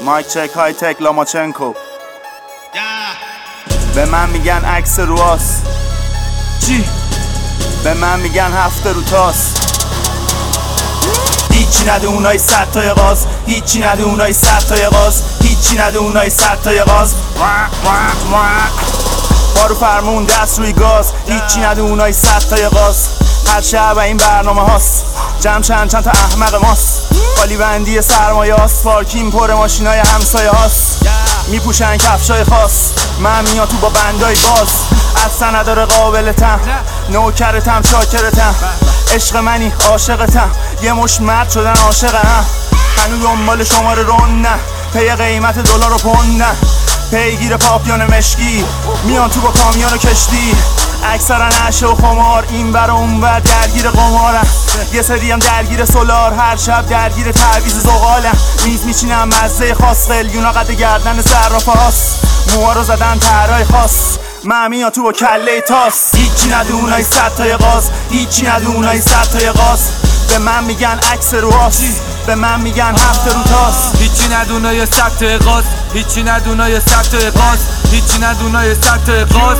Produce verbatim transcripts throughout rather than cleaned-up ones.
مایک چک های تک لاماچنکو. به من میگن عکس رواس چی؟ به من میگن هفته رو تاس. هیچی نده اونای صد تای غاز، هیچی نده اونای صد تای غاز، هیچی نده اونای صد تای غاز. بارو فرمون دست روی گاز، هیچی نده اونای صد تای غاز. هر شب این برنامه هاست، جمع چند چند تا احمق ماست. خالی بندی سرمایه هاست، پارکین پر ماشینای همسایه هاست. میپوشن کفشای خاص، من میاد تو با بندای باز. اصلا نداره قابلتم، نوکرتم شاکرتم. عشق منی عاشقتم، یه مش مرد شدن عاشقم. هنو دنبال شماره رون نه، پی قیمت دلار و پوند نه. پیگیر پاپیون مشکی، میان تو با کامیون و کشتی. اکثرا عشه و خمار، این بر و اون بر درگیر قمارم. یه سری هم درگیر سولار، هر شب درگیر تعویض زغالم. میز میچینم مزه خاص، قلیونا قد گردن صرافه هاست. موها رو زدن طرای خاص، من میان تو با کله تاس. هیچی نده اونای صد تای غاز، هیچی نده اونای صد تای غاز. به من میگن عکس رواس، به من میگن هفته رو تاس. هیچی ندونای صد تای غاز، هیچی ندونای صد تای غاز، هیچی ندونای صد تای غاز.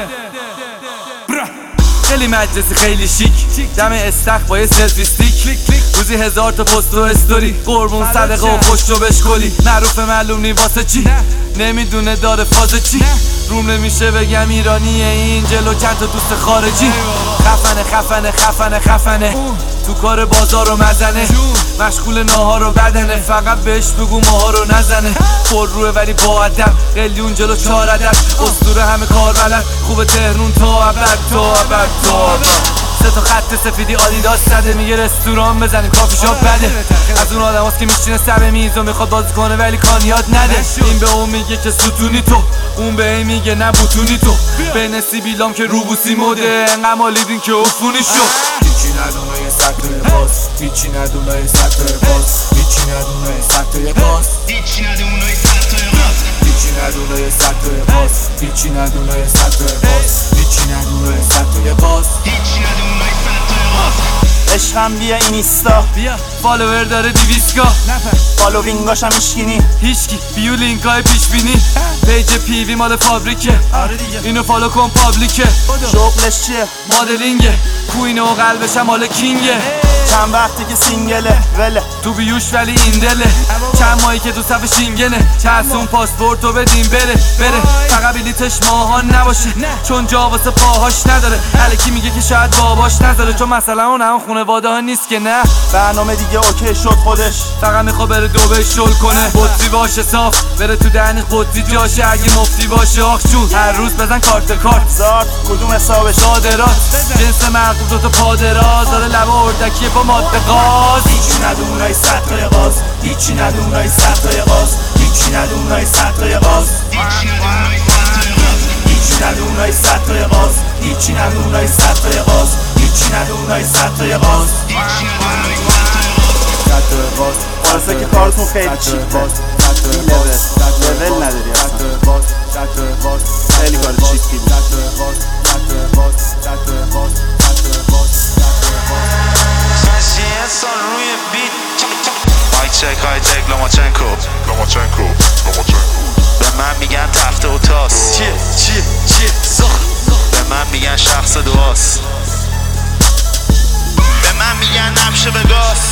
خیلی مجلسی خیلی شیک، دم استخ با یه سلفی استیک. روزی هزار تا پست و استوری، قربون صدقه و خوش رو بشکلی. معروف معلوم نی واسه چی، نمیدونه داره فاز چی. روم نمیشه بگم ایرانیه این جلو چند تا دوست خارجی. خفنه خفنه خفنه خفنه تو کار بازار و مزنه. مشغول ناهار و بدنه، فقط بهش بگو ماها رو نزنه. پر روه ولی با ادب، قلیون جلو چهار عدد. اسطوره همه کار بلد، خوب تهرون تا ابد تا ابد تا ابد. سه تا خط سفیدی آدیداس زده، میگه رستوران بزنیم کافی شاپ بده. از اون آدم هست که میشینه سر میز و میخواد بازی کنه ولی کان یاد نده. این به اون میگه که ستونی تو، اون به این میگه نه بوتونی تو. بین سیبیلام که روبوسی موده، انقدر مالیدین که افونی شد. هیچی ندونای صد تای غاز، هیچی ندونای صد تای غاز، هیچی ندونای صد تای غاز، هیچی ندونای صد تای غاز، هیچی ندونای صد تای غاز، هیچی ندونای صد تای غاز، هیچی ندونای صد تای غاز، هیچی ندونای صد تای غاز. عشقم بیا اینستا، بیا فالوور داره دیویسکا. فالوینگاشم ایشگینی، هیچکی بیو لینکای پیش بینی. پیج پیوی مال فابریکه، اینو فالو کن پابلیکه. شغلش چیه؟ مدلینگه، کوینه و قلبش هم مال کینگه. چند وقتی که سینگله وله تو بیوش ولی این دله. چند ماهی که تو صف شینگنه، چسون پاسپورتو بدیم بره بره. فقط بلیتش ماهان نباشه، چون جا واسه پاهاش نداره. الکی میگه که شاید باباش نذاره، چون مثلا اون هم خونواده ها نیست که نه. برنامه دیگه اوکی شد خودش، فقط میخوا بره دوبه شل کنه. بطری باشه صاف، بره تو دهن قطری جاشه. اگه مفتی باشه آخ جون، هر روز بزن کارت کارت. زارت کدوم حسابش؟ صادرات جنس مرغوب دوتا پادراز، داره لبه اردکیه با ماده غاز. هیچی نده اونای صد تای غاز، هیچی نده اونای صد تای غاز، هیچی نده اونای صد تای غاز، هیچی نده اونای صد تای غاز، هیچی نده اونای صد تای غاز، هیچی نده اونای صد تای غاز. واسه که کارتون خیلی چیپه، این لول لول نداری اصلا، خیلی کار چیپی بود. مایک چک های تک لاماچنکو. لاماچنکو به من میگن تفته و تاس. چیه چیه چیه زخ. به من میگن شخص دعاست، به من میگن نبشه به گاس.